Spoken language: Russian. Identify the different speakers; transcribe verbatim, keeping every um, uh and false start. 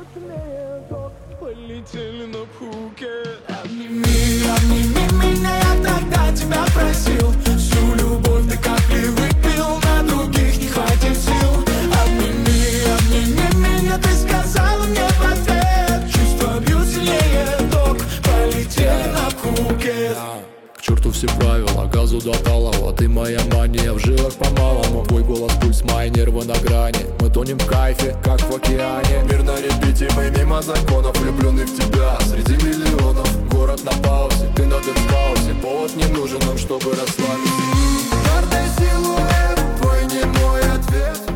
Speaker 1: Полетели на Пхукет.
Speaker 2: Обними, обними меня, я тогда тебя просил. Всю любовь ты капли выпил, на других не хватит сил. Обними, обними меня, ты сказала мне в ответ. Чувства бьют сильнее ток, полетели на Пхукет.
Speaker 3: К черту все правила, газу до талого. Ты моя мания, в жилах по-малому. Твой голос, пульс, мои нервы на грани. Мы тонем в кайфе, как в океане. Мир на репите, мы мимо законов. Влюбленный в тебя среди миллионов. Город на паузе, ты на дэнс-хаусе. Повод не нужен нам, чтобы расслабиться.
Speaker 2: Гордый силуэт, твой немой ответ.